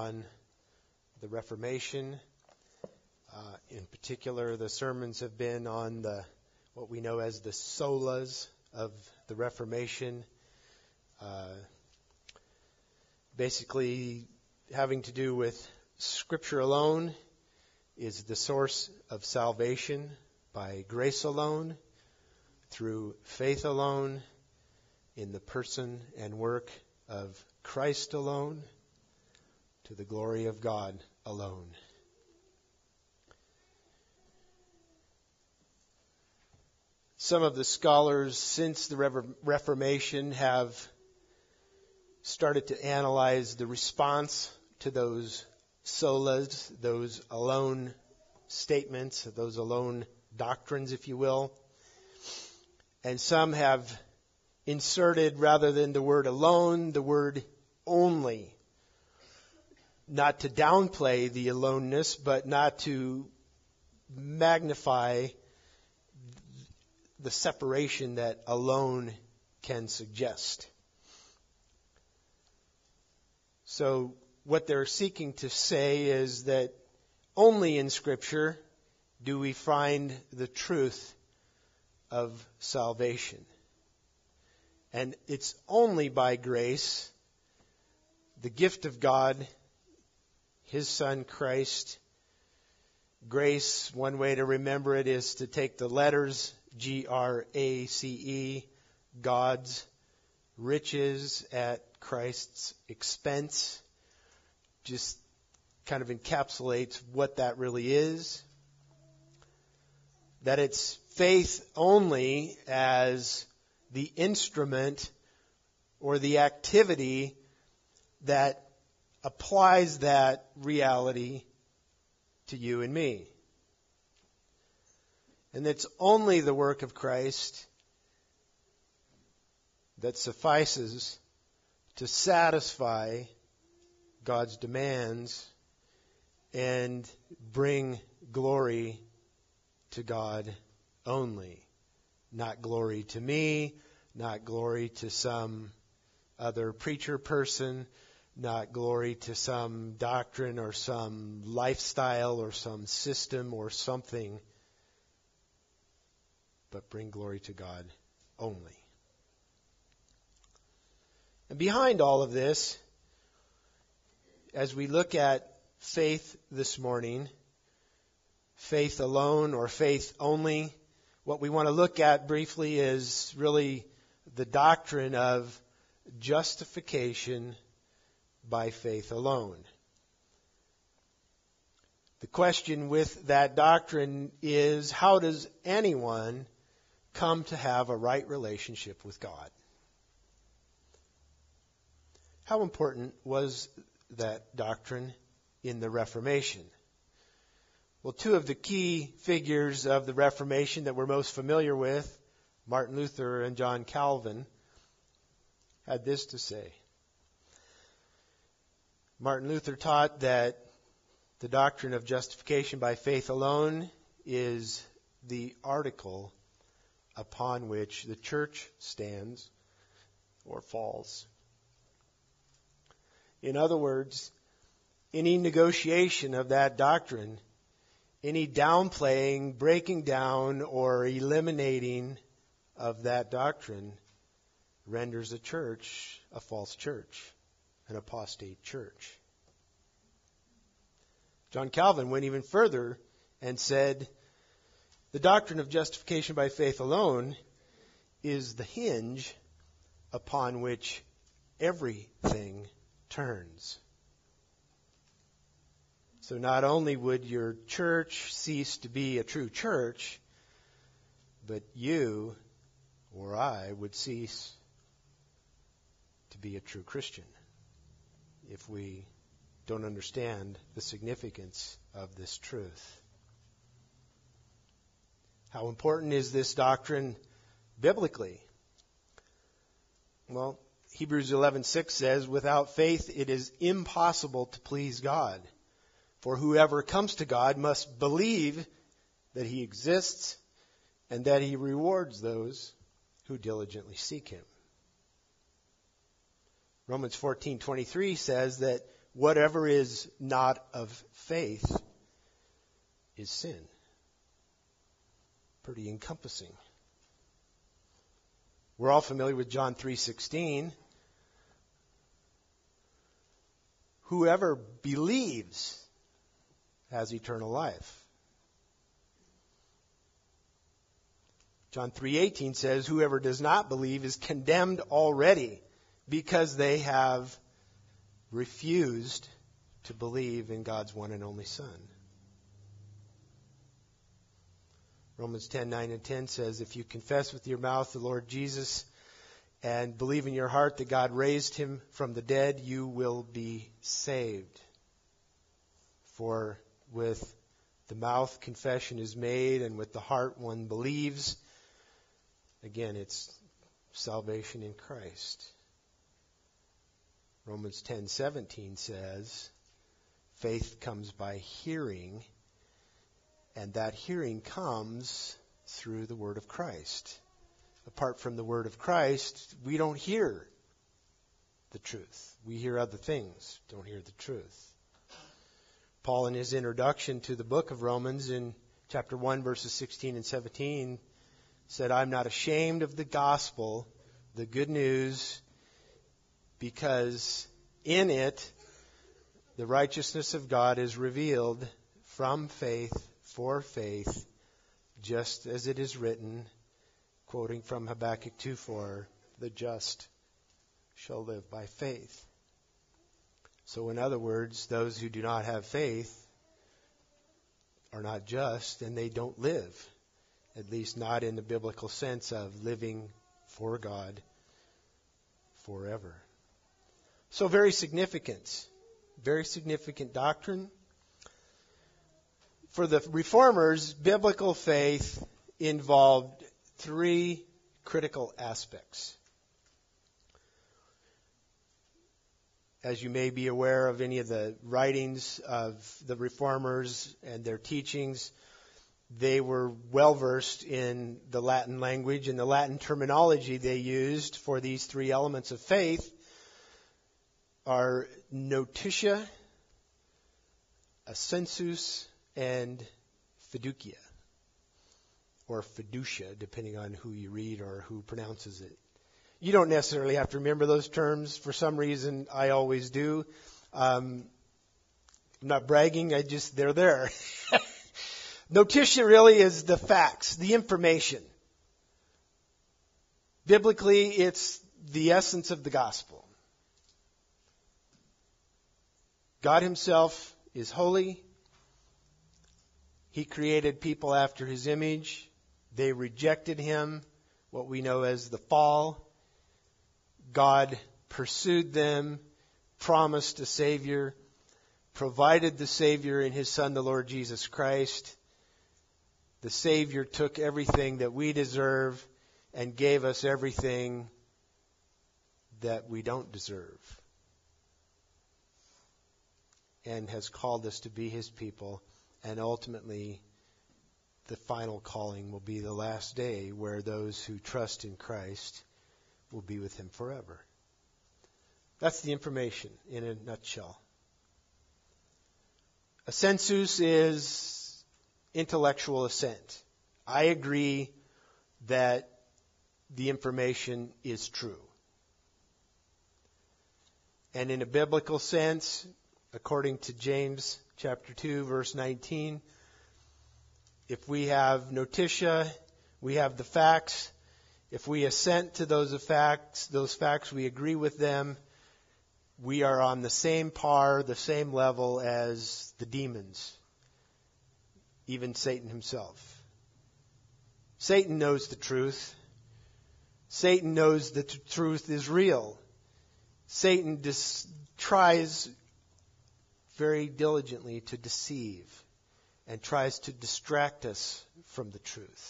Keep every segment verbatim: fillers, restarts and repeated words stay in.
on the Reformation. Uh, in particular, the sermons have been on the what we know as the solas of the Reformation. Uh, basically, having to do with Scripture alone is the source of salvation, by grace alone, through faith alone, in the person and work of Christ alone, to the glory of God alone. Some of the scholars since the Reformation have started to analyze the response to those solas, those alone statements, those alone doctrines, if you will. And some have inserted, rather than the word alone, the word only. Not to downplay the aloneness, but not to magnify the separation that alone can suggest. So what they're seeking to say is that only in Scripture do we find the truth of salvation. And it's only by grace, the gift of God, His Son Christ. Grace, one way to remember it is to take the letters G R A C E, God's riches at Christ's expense. Just kind of encapsulates what that really is. That it's faith only as the instrument or the activity that applies that reality to you and me. And it's only the work of Christ that suffices to satisfy God's demands and bring glory to God only. Not glory to me, not glory to some other preacher person, not glory to some doctrine or some lifestyle or some system or something, but bring glory to God only. And behind all of this, as we look at faith this morning, faith alone or faith only, what we want to look at briefly is really the doctrine of justification by faith alone. The question with that doctrine is, how does anyone come to have a right relationship with God? How important was that doctrine in the Reformation? Well, two of the key figures of the Reformation that we're most familiar with, Martin Luther and John Calvin, had this to say. Martin Luther taught that the doctrine of justification by faith alone is the article upon which the church stands or falls. In other words, any negotiation of that doctrine, any downplaying, breaking down, or eliminating of that doctrine renders a church a false church, an apostate church. John Calvin went even further and said, the doctrine of justification by faith alone is the hinge upon which everything turns. So not only would your church cease to be a true church, but you or I would cease to be a true Christian if we don't understand the significance of this truth. How important is this doctrine biblically? Well, Hebrews eleven six says, without faith it is impossible to please God. For whoever comes to God must believe that He exists and that He rewards those who diligently seek Him. Romans fourteen twenty-three says that whatever is not of faith is sin. Pretty encompassing. We're all familiar with John three sixteen. Whoever believes has eternal life. John three eighteen says, whoever does not believe is condemned already because they have refused to believe in God's one and only Son. Romans ten nine and ten says, if you confess with your mouth the Lord Jesus and believe in your heart that God raised him from the dead, you will be saved. For with the mouth confession is made, and with the heart one believes. Again, it's salvation in Christ. Romans ten seventeen says, faith comes by hearing, and that hearing comes through the word of Christ. Apart from the word of Christ, we don't hear the truth. We hear other things, don't hear the truth. Paul, in his introduction to the book of Romans, in chapter one, verses sixteen and seventeen, said, I'm not ashamed of the gospel, the good news, because in it the righteousness of God is revealed from faith for faith, just as it is written, quoting from Habakkuk two four, the just shall live by faith. So in other words, those who do not have faith are not just, and they don't live, at least not in the biblical sense of living for God forever. So very significant, very significant doctrine. For the Reformers, biblical faith involved three critical aspects. As you may be aware of any of the writings of the Reformers and their teachings, they were well versed in the Latin language, and the Latin terminology they used for these three elements of faith are notitia, assensus, and fiducia, or fiducia, depending on who you read or who pronounces it. You don't necessarily have to remember those terms. For some reason, I always do. Um, I'm not bragging. I just, they're there. Notitia really is the facts, the information. Biblically, it's the essence of the gospel. God himself is holy. He created people after his image. They rejected him, what we know as the fall. God pursued them, promised a Savior, provided the Savior in his Son, the Lord Jesus Christ. The Savior took everything that we deserve and gave us everything that we don't deserve, and has called us to be his people. And ultimately, the final calling will be the last day, where those who trust in Christ will be with him forever. That's the information in a nutshell. Assensus is intellectual assent. I agree that the information is true. And in a biblical sense, according to James chapter two, verse nineteen, if we have notitia, we have the facts. If we assent to those facts, those facts, we agree with them, we are on the same par, the same level as the demons, even Satan himself. Satan knows the truth. Satan knows that the truth is real. Satan dis- tries very diligently to deceive and tries to distract us from the truth.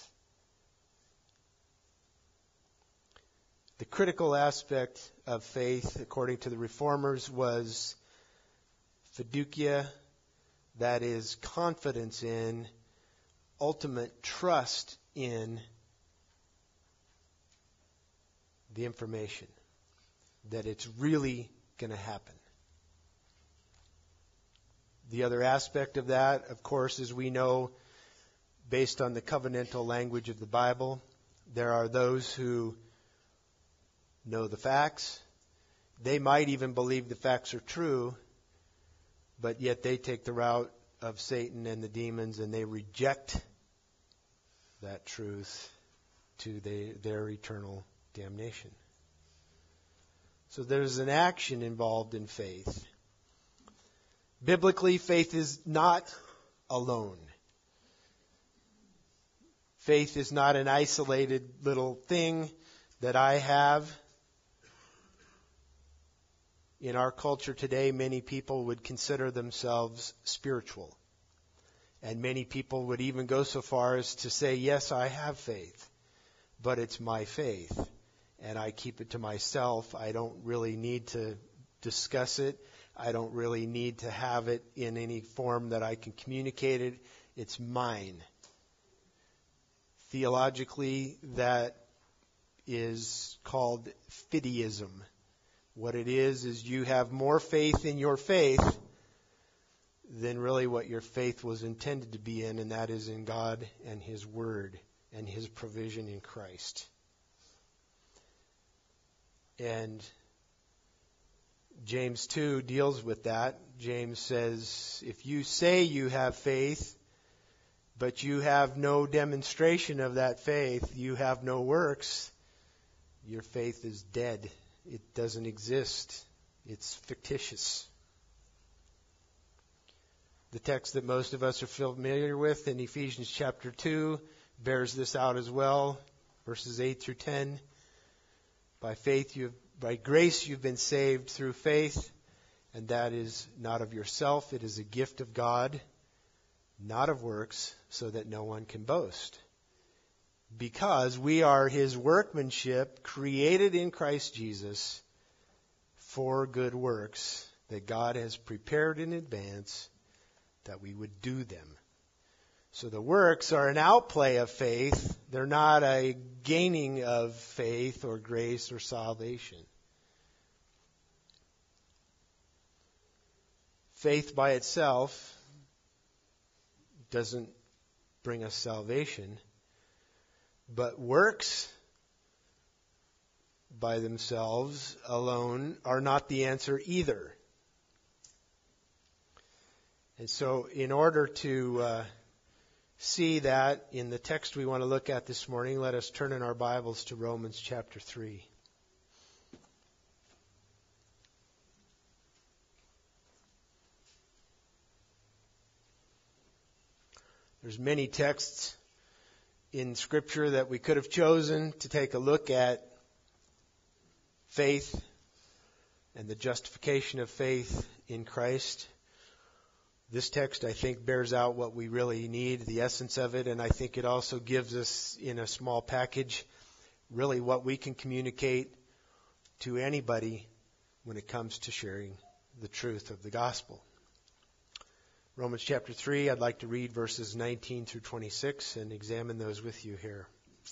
The critical aspect of faith, according to the Reformers, was fiducia, that is confidence in, ultimate trust in the information, that it's really going to happen. The other aspect of that, of course, as we know, based on the covenantal language of the Bible, there are those who know the facts. They might even believe the facts are true, but yet they take the route of Satan and the demons, and they reject that truth to the, their eternal damnation. So there's an action involved in faith. Biblically, faith is not alone. Faith is not an isolated little thing that I have. In our culture today, many people would consider themselves spiritual. And many people would even go so far as to say, yes, I have faith, but it's my faith, and I keep it to myself. I don't really need to discuss it. I don't really need to have it in any form that I can communicate it. It's mine. Theologically, that is called fideism. What it is, is you have more faith in your faith than really what your faith was intended to be in, and that is in God and His Word and His provision in Christ. And James two deals with that. James says, if you say you have faith, but you have no demonstration of that faith, you have no works, your faith is dead. It doesn't exist. It's fictitious. The text that most of us are familiar with in Ephesians chapter two bears this out as well, verses eight through ten. By faith, you have, by grace, you've been saved through faith, and that is not of yourself. It is a gift of God, not of works, so that no one can boast. Because we are His workmanship, created in Christ Jesus for good works that God has prepared in advance that we would do them. So the works are an outplay of faith. They're not a gaining of faith or grace or salvation. Faith by itself doesn't bring us salvation, but works by themselves alone are not the answer either. And so in order to uh, see that in the text we want to look at this morning, let us turn in our Bibles to Romans chapter three. There's many texts in Scripture that we could have chosen to take a look at faith and the justification of faith in Christ. This text, I think, bears out what we really need, the essence of it, and I think it also gives us, in a small package, really what we can communicate to anybody when it comes to sharing the truth of the gospel. Romans chapter three, I'd like to read verses nineteen through twenty-six and examine those with you here.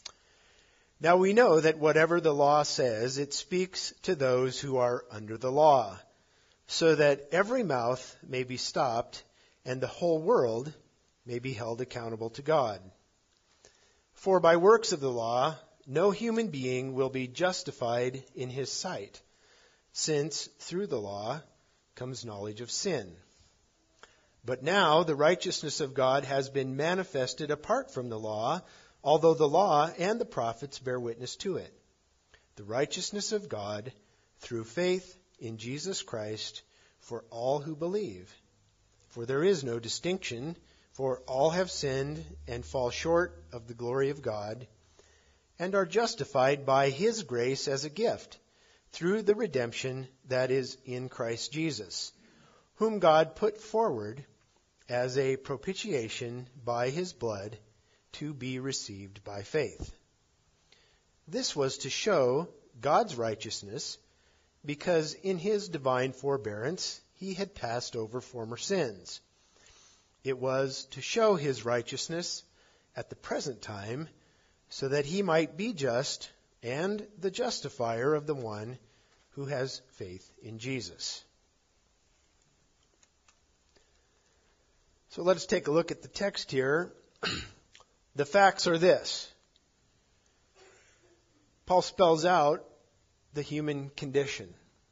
Now we know that whatever the law says, it speaks to those who are under the law, so that every mouth may be stopped and the whole world may be held accountable to God. For by works of the law, no human being will be justified in his sight, since through the law comes knowledge of sin. But now the righteousness of God has been manifested apart from the law, although the law and the prophets bear witness to it. The righteousness of God through faith in Jesus Christ for all who believe. For there is no distinction, for all have sinned and fall short of the glory of God, and are justified by His grace as a gift, through the redemption that is in Christ Jesus, whom God put forward as a propitiation by His blood to be received by faith. This was to show God's righteousness, because in His divine forbearance He had passed over former sins. It was to show His righteousness at the present time, so that He might be just and the justifier of the one who has faith in Jesus. So let's take a look at the text here. The facts are this. Paul spells out the human condition.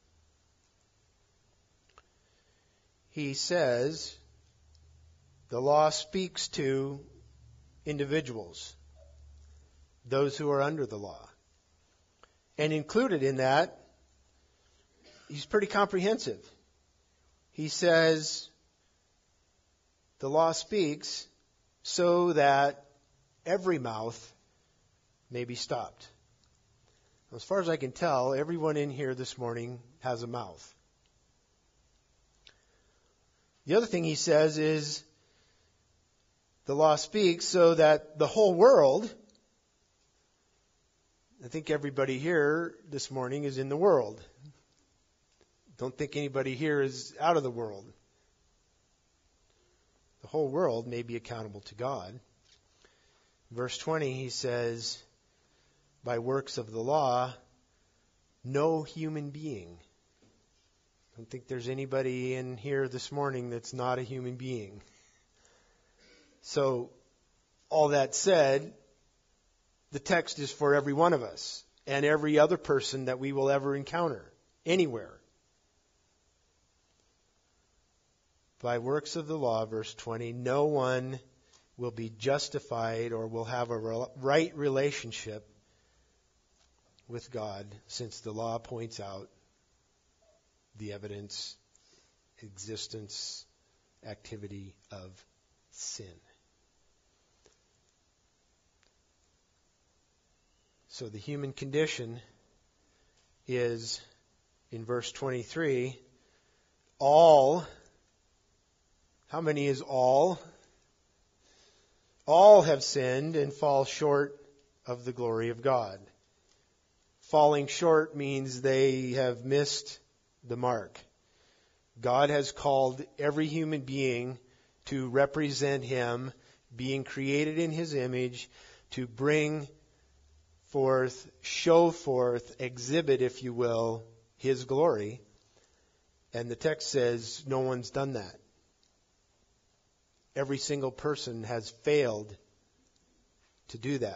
He says the law speaks to individuals, those who are under the law. And included in that, he's pretty comprehensive. He says the law speaks so that every mouth may be stopped. As far as I can tell, everyone in here this morning has a mouth. The other thing he says is the law speaks so that the whole world, I think everybody here this morning is in the world. Don't think anybody here is out of the world. The whole world may be accountable to God. Verse twenty, he says, by works of the law, no human being. I don't think there's anybody in here this morning that's not a human being. So, all that said, the text is for every one of us and every other person that we will ever encounter, anywhere. By works of the law, verse twenty, no one will be justified or will have a right relationship with God, since the law points out the evidence, existence, activity of sin. So the human condition is, in verse twenty-three, all. How many is all? All have sinned and fall short of the glory of God. Falling short means they have missed the mark. God has called every human being to represent Him, being created in His image, to bring forth, show forth, exhibit, if you will, His glory. And the text says no one's done that. Every single person has failed to do that.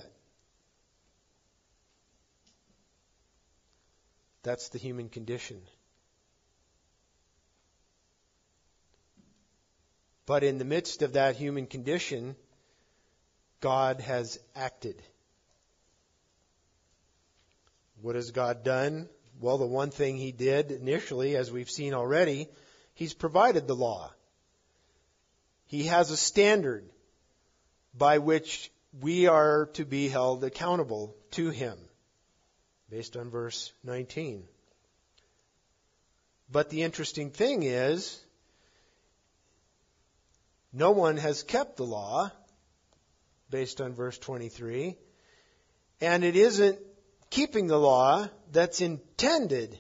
That's the human condition. But in the midst of that human condition, God has acted. What has God done? Well, the one thing He did initially, as we've seen already, He's provided the law. He has a standard by which we are to be held accountable to Him, based on verse nineteen. But the interesting thing is, no one has kept the law, based on verse twenty-three, and it isn't keeping the law that's intended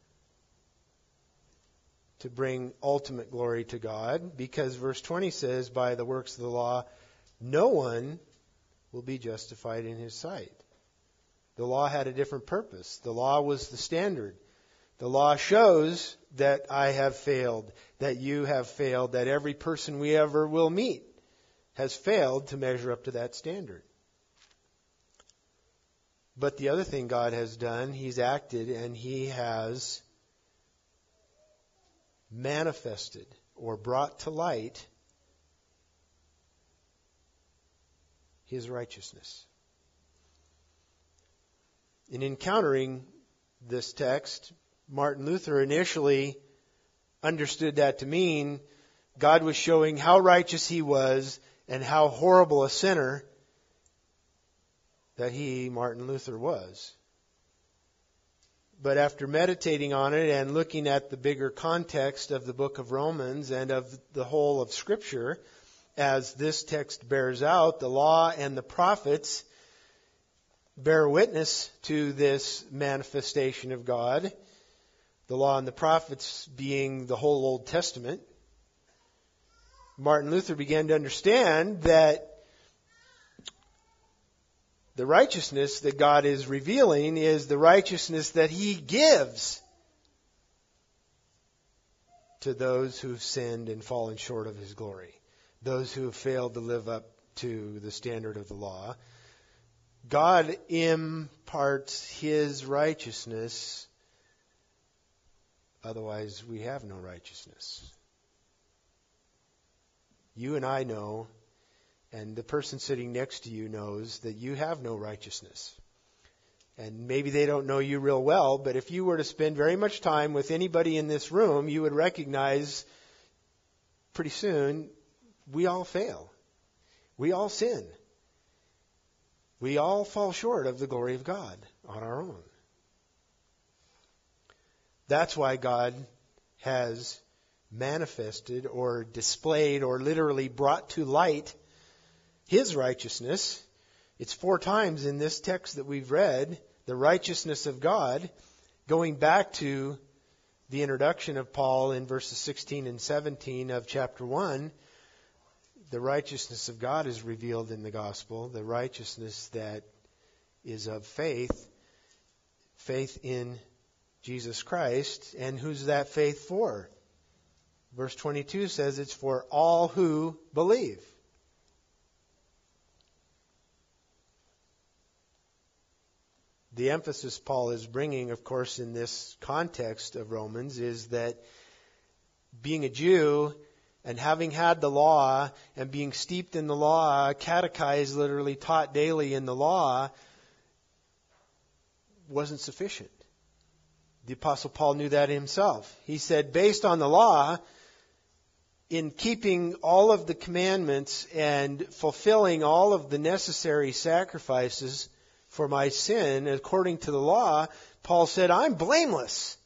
to bring ultimate glory to God, because verse twenty says, by the works of the law, no one will be justified in his sight. The law had a different purpose. The law was the standard. The law shows that I have failed, that you have failed, that every person we ever will meet has failed to measure up to that standard. But the other thing God has done, He's acted and He has manifested or brought to light His righteousness. In encountering this text, Martin Luther initially understood that to mean God was showing how righteous He was and how horrible a sinner that he, Martin Luther, was. But after meditating on it and looking at the bigger context of the book of Romans and of the whole of Scripture, as this text bears out, the law and the prophets bear witness to this manifestation of God. The law and the prophets being the whole Old Testament. Martin Luther began to understand that the righteousness that God is revealing is the righteousness that He gives to those who've sinned and fallen short of His glory. those who have failed to live up to the standard of the law. God imparts His righteousness, otherwise we have no righteousness. You and I know, and the person sitting next to you knows, that you have no righteousness. And maybe they don't know you real well, but if you were to spend very much time with anybody in this room, you would recognize pretty soon we all fail. We all sin. We all fall short of the glory of God on our own. That's why God has manifested or displayed or literally brought to light His righteousness. It's four times in this text that we've read, the righteousness of God, going back to the introduction of Paul in verses sixteen and seventeen of chapter one. The righteousness of God is revealed in the gospel, the righteousness that is of faith, faith in Jesus Christ. And who's that faith for? Verse twenty-two says it's for all who believe. The emphasis Paul is bringing, of course, in this context of Romans is that being a Jew and having had the law and being steeped in the law, catechized, literally taught daily in the law, wasn't sufficient. The Apostle Paul knew that himself. He said, based on the law, in keeping all of the commandments and fulfilling all of the necessary sacrifices for my sin according to the law, Paul said, I'm blameless.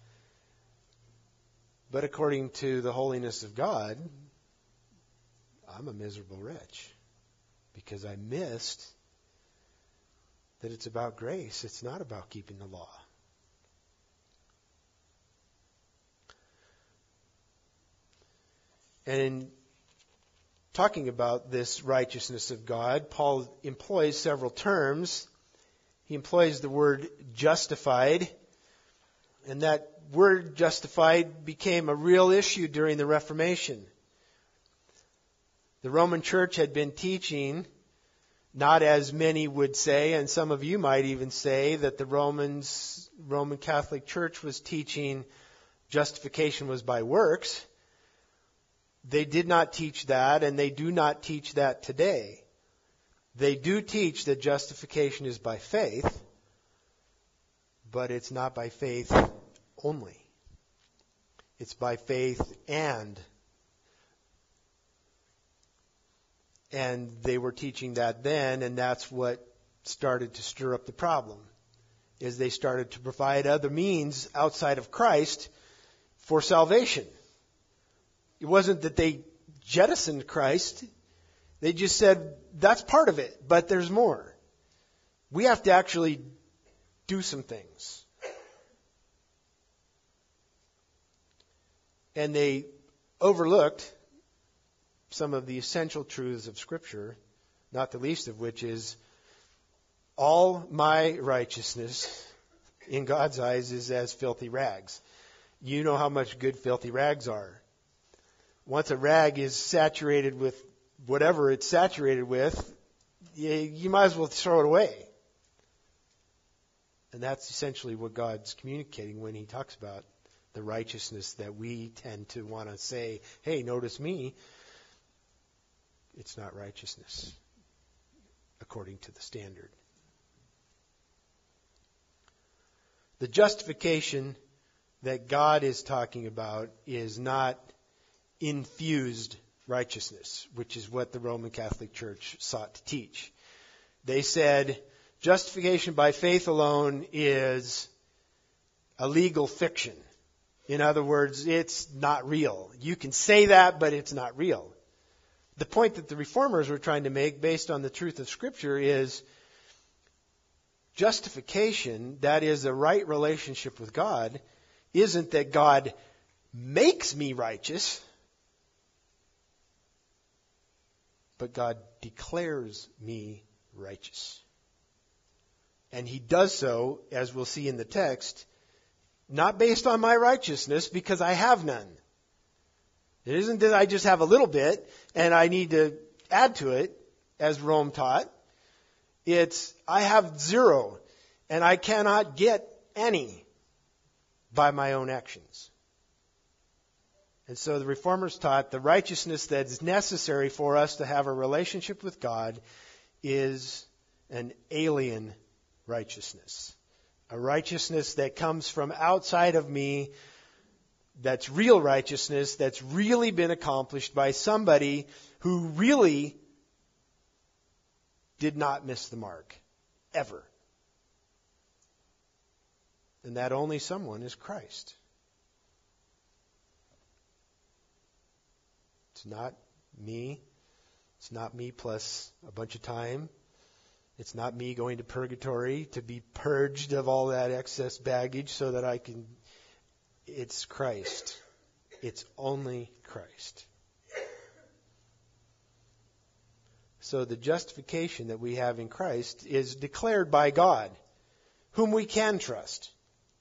But according to the holiness of God, I'm a miserable wretch because I missed that it's about grace. It's not about keeping the law. And in talking about this righteousness of God, Paul employs several terms. He employs the word justified, and that word justified became a real issue during the Reformation. The Roman Church had been teaching, not as many would say, and some of you might even say, that the Romans, Roman Catholic Church was teaching justification was by works. They did not teach that, and they do not teach that today. They do teach that justification is by faith, but it's not by faith only. It's by faith and. And they were teaching that then, and that's what started to stir up the problem, is they started to provide other means outside of Christ for salvation. It wasn't that they jettisoned Christ. They just said, that's part of it, but there's more. We have to actually do some things. And they overlooked some of the essential truths of Scripture, not the least of which is all my righteousness in God's eyes is as filthy rags. You know how much good filthy rags are. Once a rag is saturated with whatever it's saturated with, you, you might as well throw it away. And that's essentially what God's communicating when He talks about the righteousness that we tend to want to say, hey, notice me. It's not righteousness according to the standard. The justification that God is talking about is not infused righteousness, which is what the Roman Catholic Church sought to teach. They said justification by faith alone is a legal fiction. In other words, it's not real. You can say that, but it's not real. The point that the Reformers were trying to make based on the truth of Scripture is justification, that is a right relationship with God, isn't that God makes me righteous, but God declares me righteous. And He does so, as we'll see in the text, not based on my righteousness, because I have none. It isn't that I just have a little bit and I need to add to it, as Rome taught. It's I have zero and I cannot get any by my own actions. And so the Reformers taught the righteousness that is necessary for us to have a relationship with God is an alien righteousness. A righteousness that comes from outside of me, that's real righteousness, that's really been accomplished by somebody who really did not miss the mark, ever. And that only someone is Christ. It's not me. It's not me plus a bunch of time. It's not me going to purgatory to be purged of all that excess baggage so that I can... It's Christ. It's only Christ. So the justification that we have in Christ is declared by God, whom we can trust.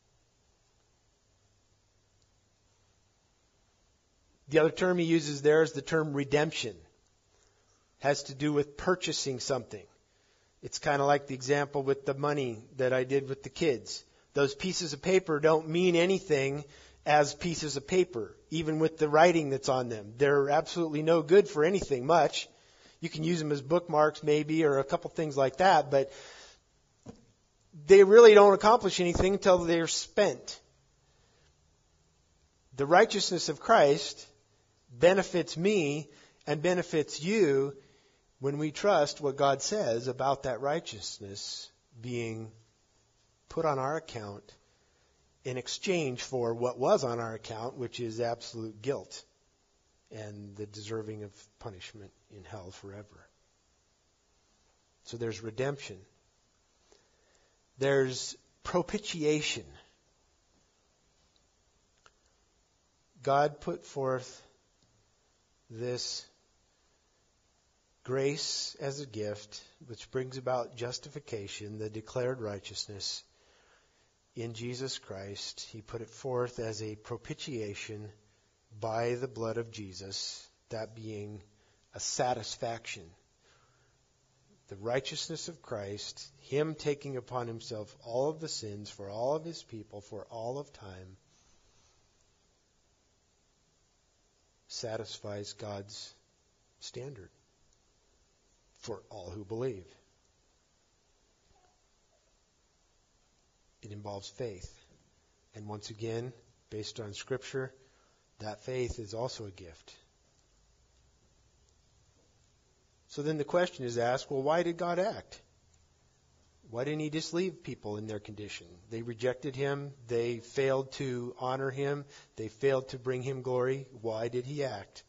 The other term he uses there is the term redemption. It has to do with purchasing something. It's kind of like the example with the money that I did with the kids. Those pieces of paper don't mean anything as pieces of paper, even with the writing that's on them. They're absolutely no good for anything much. You can use them as bookmarks maybe or a couple things like that, but they really don't accomplish anything until they're spent. The righteousness of Christ benefits me and benefits you when we trust what God says about that righteousness being put on our account in exchange for what was on our account, which is absolute guilt and the deserving of punishment in hell forever. So there's redemption. There's propitiation. God put forth this grace as a gift, which brings about justification, the declared righteousness in Jesus Christ. He put it forth as a propitiation by the blood of Jesus, that being a satisfaction. The righteousness of Christ, Him taking upon Himself all of the sins for all of His people for all of time, satisfies God's standard for all who believe. It involves faith. And once again, based on Scripture, that faith is also a gift. So then the question is asked, well, why did God act? Why didn't He just leave people in their condition? They rejected Him. They failed to honor Him. They failed to bring Him glory. Why did He act?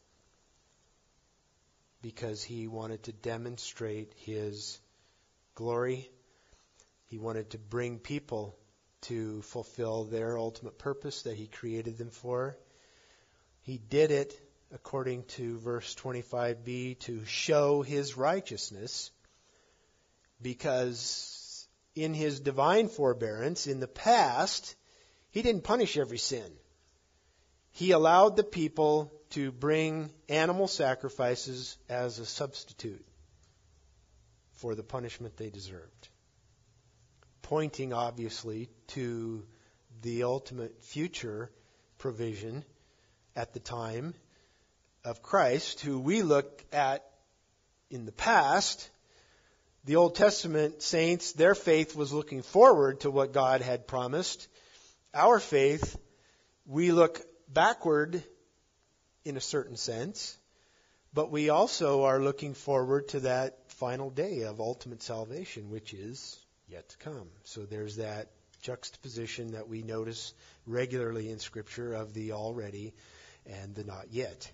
Because He wanted to demonstrate His glory. He wanted to bring people to fulfill their ultimate purpose that He created them for. He did it, according to verse twenty-five b, to show His righteousness, because in His divine forbearance, in the past, He didn't punish every sin. He allowed the people to bring animal sacrifices as a substitute for the punishment they deserved. Pointing, obviously, to the ultimate future provision at the time of Christ, who we look at in the past. The Old Testament saints, their faith was looking forward to what God had promised. Our faith, we look backward in a certain sense, but we also are looking forward to that final day of ultimate salvation, which is yet to come. So there's that juxtaposition that we notice regularly in Scripture of the already and the not yet.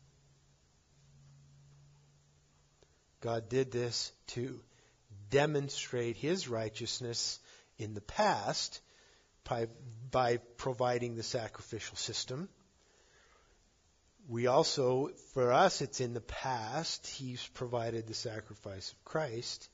God did this to demonstrate His righteousness in the past by, by providing the sacrificial system. We also, for us, it's in the past. He's provided the sacrifice of Christ.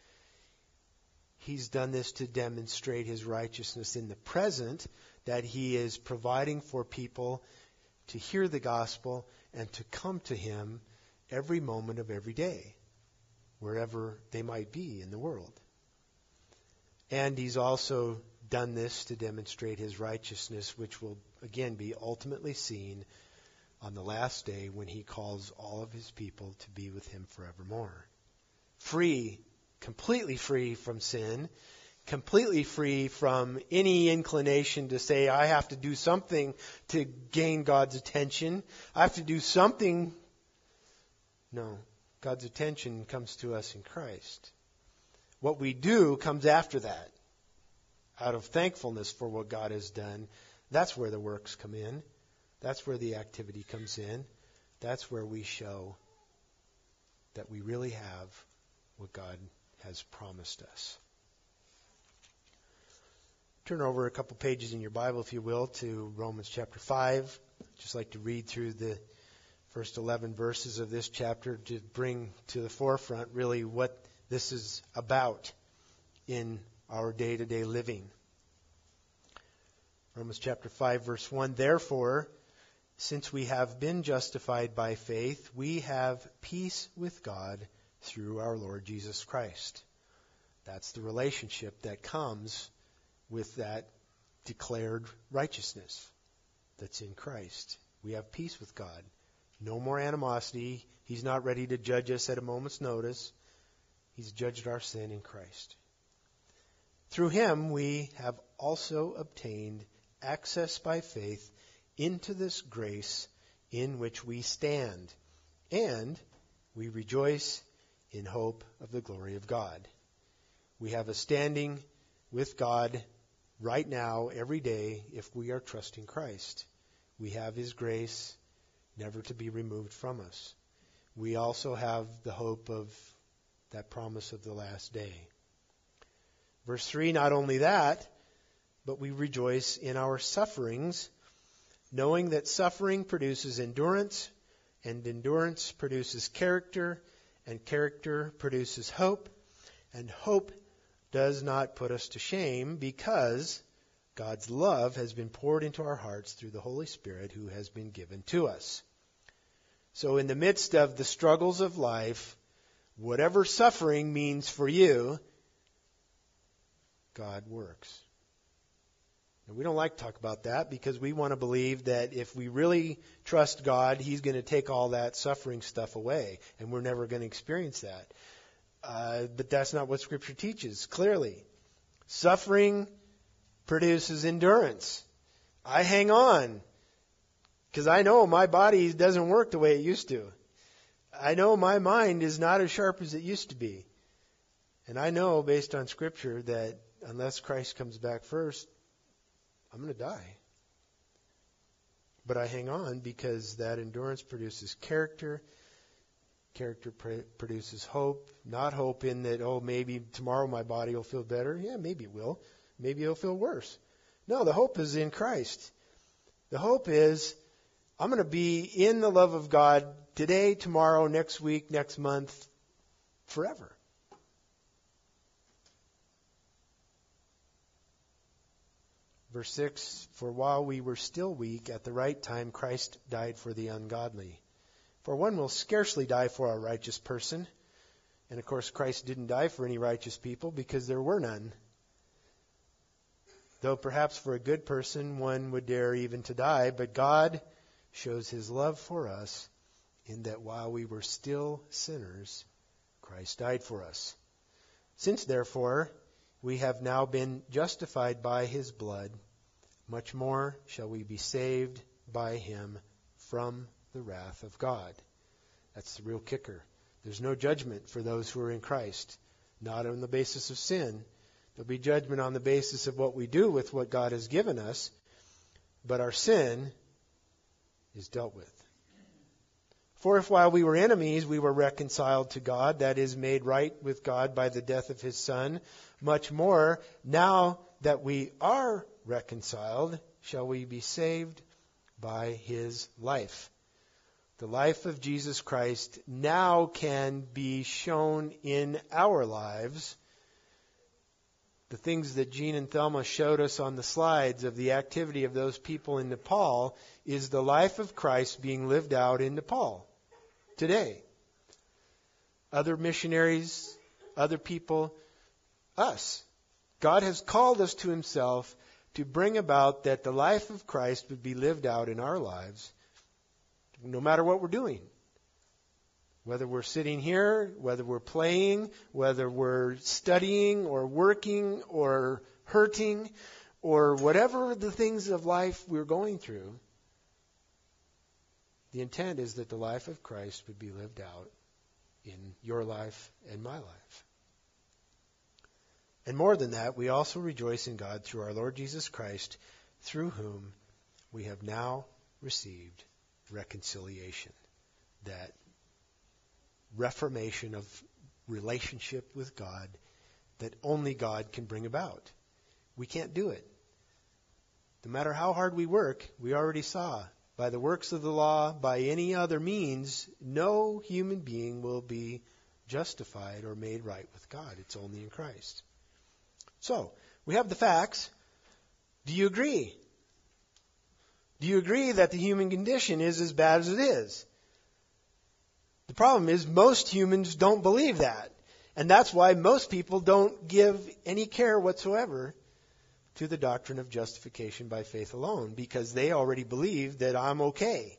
He's done this to demonstrate His righteousness in the present, that He is providing for people to hear the gospel and to come to Him every moment of every day, wherever they might be in the world. And He's also done this to demonstrate His righteousness, which will again be ultimately seen on the last day when He calls all of His people to be with Him forevermore. Free, completely free from sin, completely free from any inclination to say, I have to do something to gain God's attention. I have to do something. No, God's attention comes to us in Christ. What we do comes after that. Out of thankfulness for what God has done, that's where the works come in. That's where the activity comes in. That's where we show that we really have what God has promised us. Turn over a couple pages in your Bible, if you will, to Romans chapter five. I'd just like to read through the first eleven verses of this chapter to bring to the forefront really what this is about in our day-to-day living. Romans chapter five, verse one, Therefore, since we have been justified by faith, we have peace with God through our Lord Jesus Christ. That's the relationship that comes with that declared righteousness that's in Christ. We have peace with God. No more animosity. He's not ready to judge us at a moment's notice. He's judged our sin in Christ. Through Him we have also obtained access by faith into this grace in which we stand, and we rejoice in hope of the glory of God. We have a standing with God right now, every day, if we are trusting Christ. We have His grace never to be removed from us. We also have the hope of that promise of the last day. Verse three, not only that, but we rejoice in our sufferings, knowing that suffering produces endurance, and endurance produces character, and character produces hope, and hope does not put us to shame, because God's love has been poured into our hearts through the Holy Spirit who has been given to us. So in the midst of the struggles of life, whatever suffering means for you, God works. And we don't like to talk about that because we want to believe that if we really trust God, He's going to take all that suffering stuff away, and we're never going to experience that. Uh, but that's not what Scripture teaches, clearly. Suffering produces endurance. I hang on because I know my body doesn't work the way it used to. I know my mind is not as sharp as it used to be. And I know, based on Scripture, that unless Christ comes back first, I'm going to die. But I hang on because that endurance produces character. Character pr- produces hope. Not hope in that, oh, maybe tomorrow my body will feel better. Yeah, maybe it will. Maybe it'll feel worse. No, the hope is in Christ. The hope is I'm going to be in the love of God today, tomorrow, next week, next month, forever. Verse six, For while we were still weak, at the right time Christ died for the ungodly. For one will scarcely die for a righteous person. And of course, Christ didn't die for any righteous people because there were none. Though perhaps for a good person one would dare even to die, but God shows His love for us in that while we were still sinners, Christ died for us. Since therefore we have now been justified by His blood, much more shall we be saved by Him from the wrath of God. That's the real kicker. There's no judgment for those who are in Christ, not on the basis of sin. There'll be judgment on the basis of what we do with what God has given us, but our sin is dealt with. For if while we were enemies we were reconciled to God, that is, made right with God by the death of His Son, much more, now that we are reconciled, shall we be saved by His life. The life of Jesus Christ now can be shown in our lives the things that Gene and Thelma showed us on the slides of the activity of those people in Nepal is the life of Christ being lived out in Nepal today. Other missionaries, other people, us. God has called us to Himself to bring about that the life of Christ would be lived out in our lives, no matter what we're doing. Whether we're sitting here, whether we're playing, whether we're studying or working or hurting, or whatever the things of life we're going through, the intent is that the life of Christ would be lived out in your life and my life. And more than that, we also rejoice in God through our Lord Jesus Christ, through whom we have now received reconciliation. That reformation of relationship with God that only God can bring about. We can't do it. No matter how hard we work, we already saw, by the works of the law, by any other means, no human being will be justified or made right with God. It's only in Christ. So, we have the facts. Do you agree? Do you agree that the human condition is as bad as it is? The problem is most humans don't believe that. And that's why most people don't give any care whatsoever to the doctrine of justification by faith alone, because they already believe that I'm okay.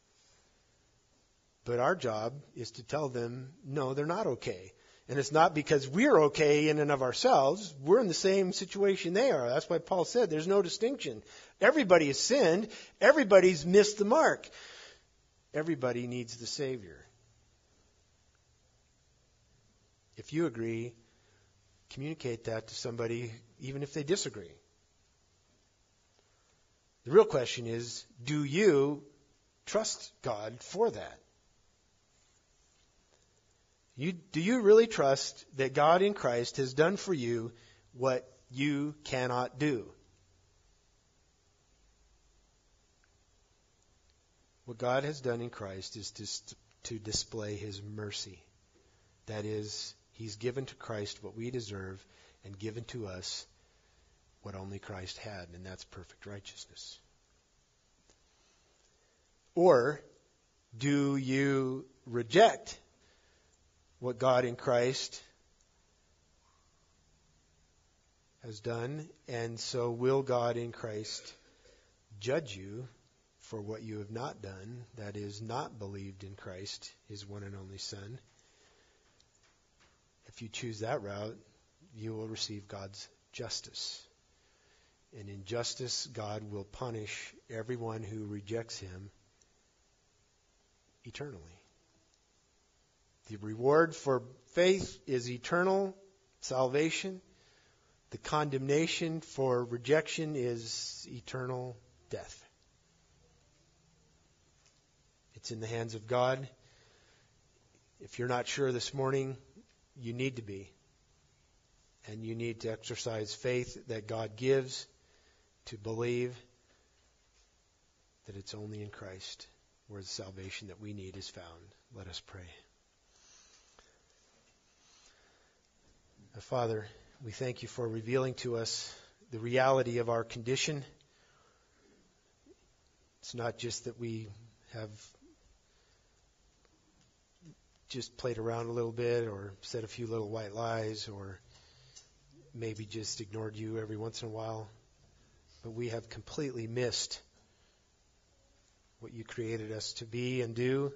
But our job is to tell them, no, they're not okay. And it's not because we're okay in and of ourselves. We're in the same situation they are. That's why Paul said there's no distinction. Everybody has sinned. Everybody's missed the mark. Everybody needs the Savior. If you agree, communicate that to somebody, even if they disagree. The real question is, do you trust God for that? You, do you really trust that God in Christ has done for you what you cannot do? What God has done in Christ is to, to display His mercy. That is, He's given to Christ what we deserve and given to us what only Christ had, and that's perfect righteousness. Or do you reject what God in Christ has done, and so will God in Christ judge you for what you have not done, that is, not believed in Christ, His one and only Son? If you choose that route, you will receive God's justice. And in justice, God will punish everyone who rejects Him eternally. The reward for faith is eternal salvation. The condemnation for rejection is eternal death. It's in the hands of God. If you're not sure this morning, you need to be. And you need to exercise faith that God gives to believe that it's only in Christ where the salvation that we need is found. Let us pray. Father, we thank You for revealing to us the reality of our condition. It's not just that we have just played around a little bit or said a few little white lies or maybe just ignored You every once in a while, but we have completely missed what You created us to be and do.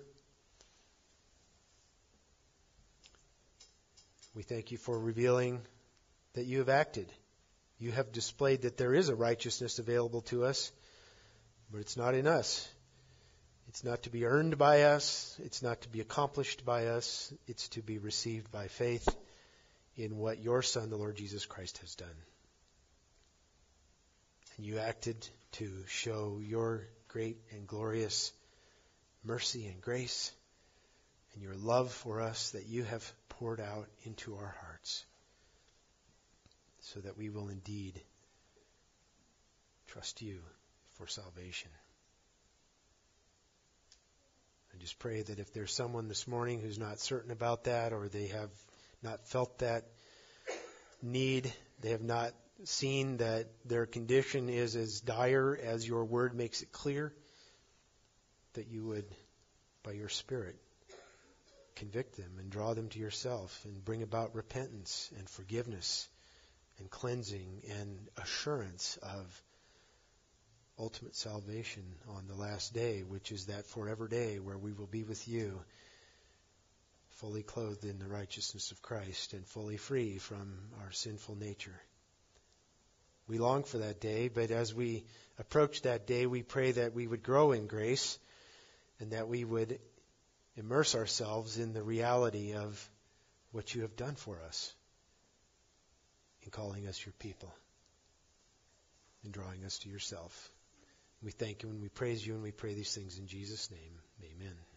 We thank You for revealing that You have acted. You have displayed that there is a righteousness available to us, but it's not in us. It's not to be earned by us. It's not to be accomplished by us. It's to be received by faith in what Your Son, the Lord Jesus Christ, has done. And You acted to show Your great and glorious mercy and grace and Your love for us that You have poured out into our hearts so that we will indeed trust You for salvation. I just pray that if there's someone this morning who's not certain about that, or they have not felt that need, They have not seen that their condition is as dire as your word makes it clear, that you would, by your Spirit, convict them and draw them to yourself and bring about repentance and forgiveness and cleansing and assurance of ultimate salvation on the last day, which is that forever day where we will be with you, fully clothed in the righteousness of Christ and fully free from our sinful nature. We long for that day, but as we approach that day, we pray that we would grow in grace and that we would immerse ourselves in the reality of what you have done for us in calling us your people and drawing us to yourself. We thank you and we praise you and we pray these things in Jesus' name. Amen.